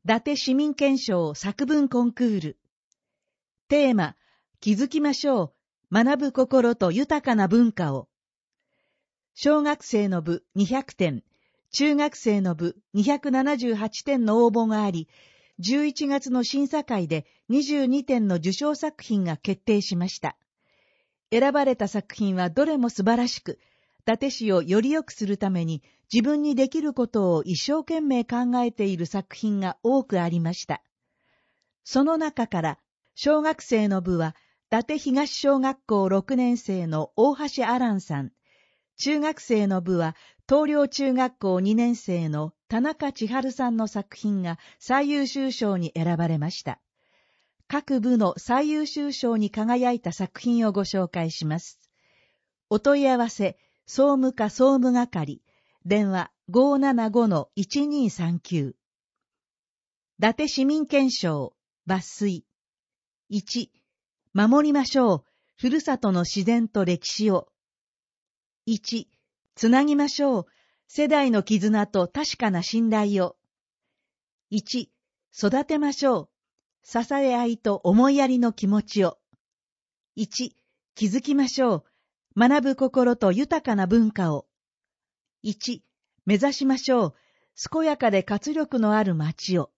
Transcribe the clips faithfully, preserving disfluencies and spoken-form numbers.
伊達市民憲章作文コンクール。テーマ、気づきましょう。学ぶ心と豊かな文化を。小学生の部にひゃくてん、中学生の部にひゃくななじゅうはちてんの応募があり、じゅういちがつの審査会でにじゅうにてんの受賞作品が決定しました。選ばれた作品はどれも素晴らしく、伊達市をより良くするために自分にできることを一生懸命考えている作品が多くありました。その中から小学生の部は伊達東小学校ろくねん生の大橋アランさん、中学生の部は東陵中学校にねん生の田中千春さんの作品が最優秀賞に選ばれました。各部の最優秀賞に輝いた作品をご紹介します。お問い合わせ、総務課総務係、電話 ごーななごのいちにーさんきゅう。伊達市民憲章、抜粋。いち、守りましょう、ふるさとの自然と歴史を。いち、つなぎましょう、世代の絆と確かな信頼を。いち、育てましょう、支え合いと思いやりの気持ちを。いち、気づきましょう、学ぶ心と豊かな文化を。いち、目指しましょう、健やかで活力のある街を。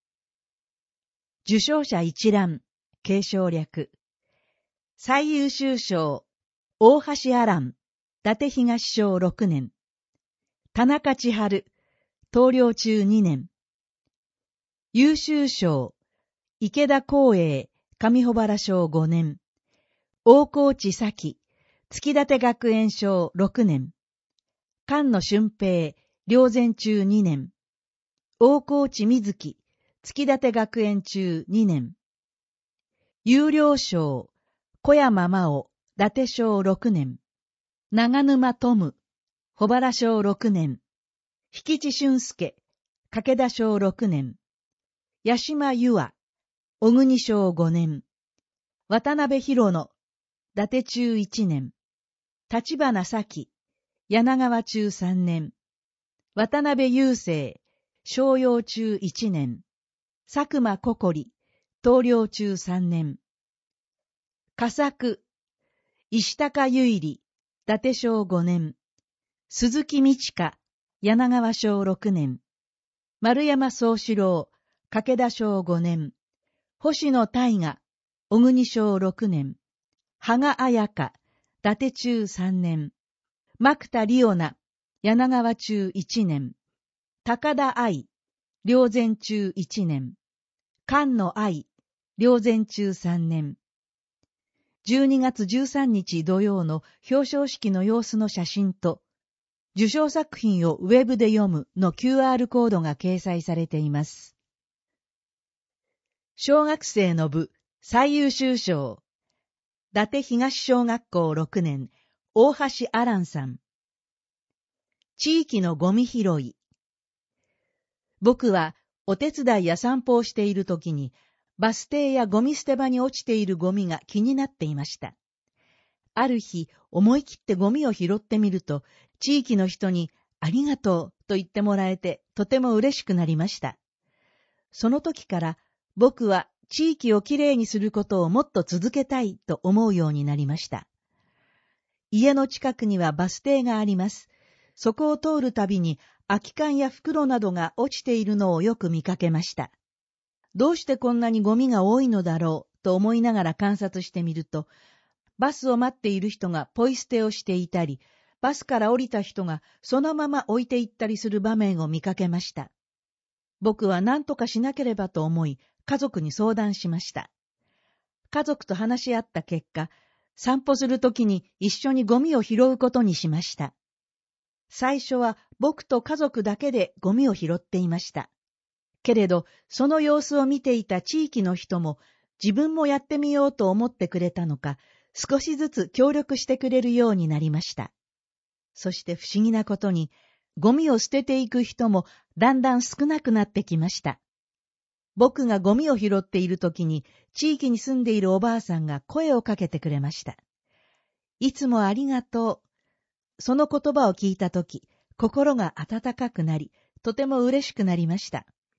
受賞者一覧、継承略。最優秀賞、大橋アラン、伊達東小ろくねん。田中千春、東陵中にねん。優秀賞、池田光栄、上穂原小ごねん。大河内咲、月立学園小ろくねん。菅野俊平、霊山中にねん。大河内瑞希、月立学園中にねん。優良賞、小山真央、伊達小ろくねん。長沼智、穂原小ろくねん。引地俊介、掛田小ろくねん。八島優愛、小国小ごねん。渡辺博野、伊達中いちねん。立花咲、柳川中さんねん。渡辺雄生、商陽中いちねん。佐久間心、東陵中さんねん。佳作、石高由里、伊達小ごねん。鈴木美智香、柳川小ろくねん。丸山宗志郎、掛田小ごねん。星野大河、小国小ろくねん。羽賀彩香、伊達中さんねん。牧田理央奈、柳川中いちねん。高田愛、霊山中いちねん。菅野愛、霊山中さんねん。じゅうにがつじゅうさんにち土曜の表彰式の様子の写真と、受賞作品をウェブで読むの キューアール コードが掲載されています。小学生の部最優秀賞、伊達東小学校ろくねん、大橋アランさん。地域のゴミ拾い。僕はお手伝いや散歩をしているときに、バス停やゴミ捨て場に落ちているゴミが気になっていました。ある日、思い切ってゴミを拾ってみると、地域の人にありがとうと言ってもらえて、とても嬉しくなりました。その時から、僕は地域をきれいにすることをもっと続けたいと思うようになりました。家の近くにはバス停があります。そこを通るたびに空き缶や袋などが落ちているのをよく見かけました。どうしてこんなにゴミが多いのだろうと思いながら観察してみると、バスを待っている人がポイ捨てをしていたり、バスから降りた人がそのまま置いていったりする場面を見かけました。僕は何とかしなければと思い、家族に相談しました。家族と話し合った結果、散歩するときに一緒にゴミを拾うことにしました。最初は僕と家族だけでゴミを拾っていました。けれど、その様子を見ていた地域の人も、自分もやってみようと思ってくれたのか、少しずつ協力してくれるようになりました。そして不思議なことに、ゴミを捨てていく人もだんだん少なくなってきました。僕がゴミを拾っているときに、地域に住んでいるおばあさんが声をかけてくれました。いつもありがとう。その言葉を聞いたとき、心が温かくなり、とても嬉しくなりました。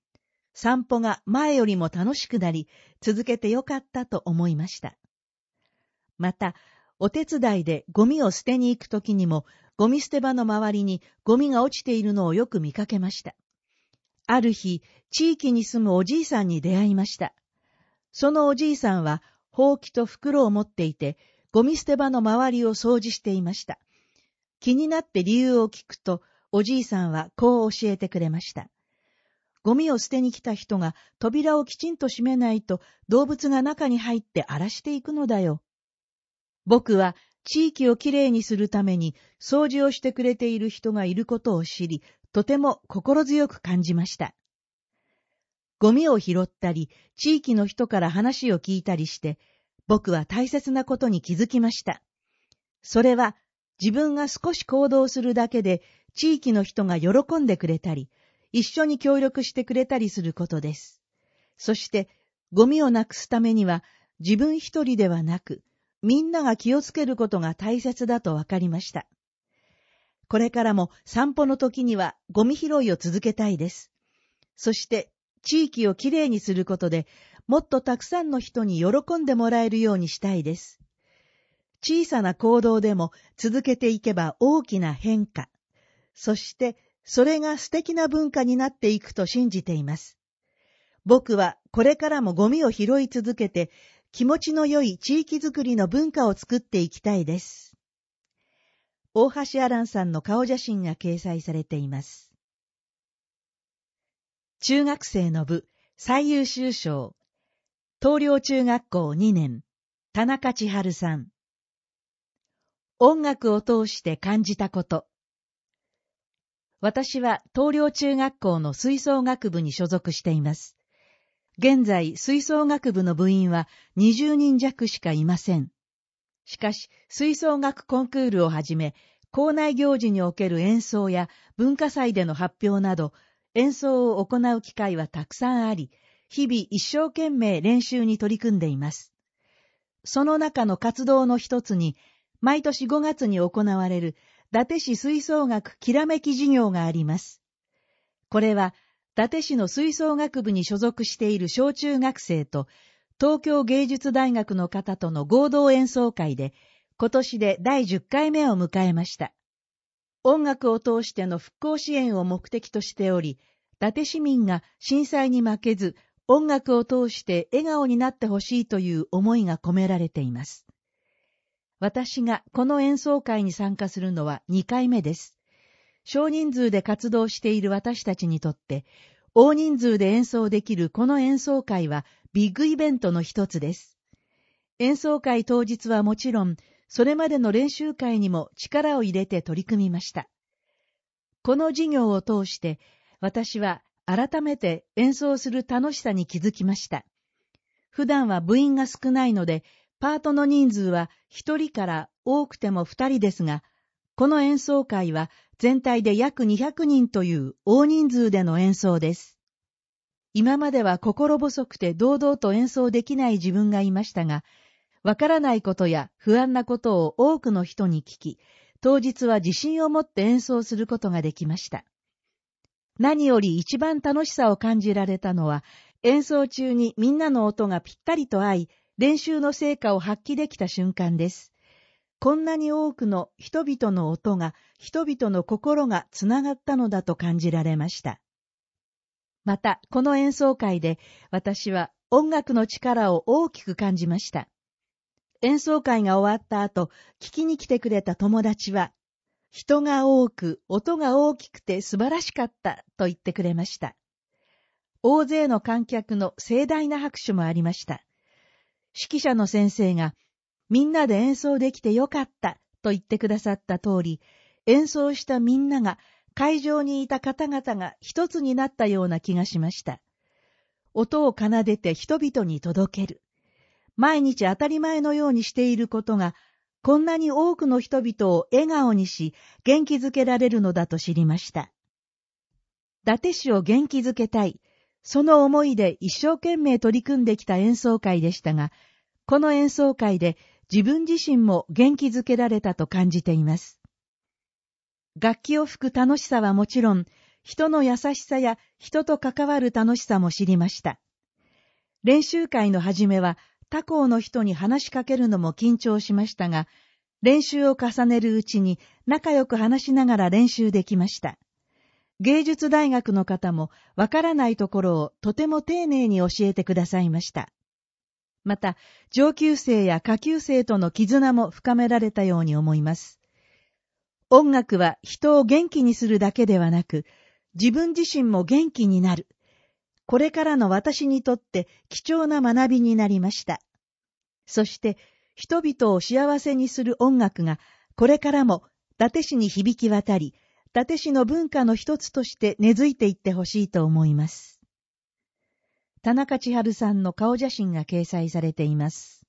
散歩が前よりも楽しくなり、続けてよかったと思いました。また、お手伝いでゴミを捨てに行くときにも、ゴミ捨て場の周りにゴミが落ちているのをよく見かけました。ある日、地域に住むおじいさんに出会いました。そのおじいさんは、ほうきと袋を持っていて、ゴミ捨て場の周りを掃除していました。気になって理由を聞くと、おじいさんはこう教えてくれました。ゴミを捨てに来た人が扉をきちんと閉めないと動物が中に入って荒らしていくのだよ。僕は地域をきれいにするために掃除をしてくれている人がいることを知り、とても心強く感じました。ゴミを拾ったり、地域の人から話を聞いたりして、僕は大切なことに気づきました。それは自分が少し行動するだけで地域の人が喜んでくれたり、一緒に協力してくれたりすることです。そして、ゴミをなくすためには自分一人ではなく、みんなが気をつけることが大切だとわかりました。これからも散歩の時にはゴミ拾いを続けたいです。そして、地域をきれいにすることで、もっとたくさんの人に喜んでもらえるようにしたいです。小さな行動でも続けていけば大きな変化。そして、それが素敵な文化になっていくと信じています。僕はこれからもゴミを拾い続けて、気持ちの良い地域づくりの文化を作っていきたいです。大橋アランさんの顔写真が掲載されています。中学生の部最優秀賞、東陵中学校にねん、田中千春さん。音楽を通して感じたこと。私は東陵中学校の吹奏楽部に所属しています。現在、吹奏楽部の部員はにじゅうにん弱しかいません。しかし、吹奏楽コンクールをはじめ、校内行事における演奏や文化祭での発表など、演奏を行う機会はたくさんあり、日々一生懸命練習に取り組んでいます。その中の活動の一つに、毎年ごがつに行われる伊達市吹奏楽きらめき授業があります。これは、伊達市の吹奏楽部に所属している小中学生と、東京芸術大学の方との合同演奏会で、今年でだいじゅっかいめを迎えました。音楽を通しての復興支援を目的としており、伊達市民が震災に負けず、音楽を通して笑顔になってほしいという思いが込められています。私がこの演奏会に参加するのはにかいめです。少人数で活動している私たちにとって、大人数で演奏できるこの演奏会はビッグイベントの一つです。演奏会当日はもちろん、それまでの練習会にも力を入れて取り組みました。この授業を通して、私は改めて演奏する楽しさに気づきました。普段は部員が少ないので、パートの人数は一人から多くても二人ですが、この演奏会は全体で約にひゃくにんという大人数での演奏です。今までは心細くて堂々と演奏できない自分がいましたが、わからないことや不安なことを多くの人に聞き、当日は自信を持って演奏することができました。何より一番楽しさを感じられたのは、演奏中にみんなの音がぴったりと合い、練習の成果を発揮できた瞬間です。こんなに多くの人々の音が、人々の心がつながったのだと感じられました。また、この演奏会で私は音楽の力を大きく感じました。演奏会が終わった後、聞きに来てくれた友達は、人が多く、音が大きくて素晴らしかったと言ってくれました。大勢の観客の盛大な拍手もありました。指揮者の先生が、みんなで演奏できてよかったと言ってくださった通り、演奏したみんなが会場にいた方々が一つになったような気がしました。音を奏でて人々に届ける。毎日当たり前のようにしていることが、こんなに多くの人々を笑顔にし、元気づけられるのだと知りました。伊達市を元気づけたい、その思いで一生懸命取り組んできた演奏会でしたが、この演奏会で自分自身も元気づけられたと感じています。楽器を吹く楽しさはもちろん、 人の優しさや人と関わる楽しさも知りました。練習会の初めは他校の人に話しかけるのも緊張しましたが、練習を重ねるうちに仲良く話しながら練習できました。芸術大学の方もわからないところをとても丁寧に教えてくださいました。また、上級生や下級生との絆も深められたように思います。音楽は人を元気にするだけではなく、自分自身も元気になる。これからの私にとって貴重な学びになりました。そして、人々を幸せにする音楽が、これからも伊達市に響き渡り、伊達市の文化の一つとして根付いていってほしいと思います。田中千春さんの顔写真が掲載されています。